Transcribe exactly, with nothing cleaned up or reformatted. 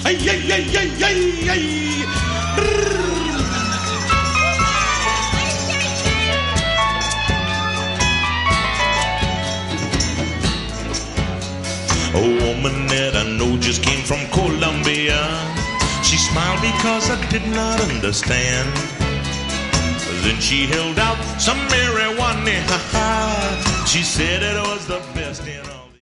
Hey, hey, hey, hey, hey, hey. A woman that I know just came from Colombia. She smiled because I did not understand. Then she held out some marijuana. She said it was the best in all.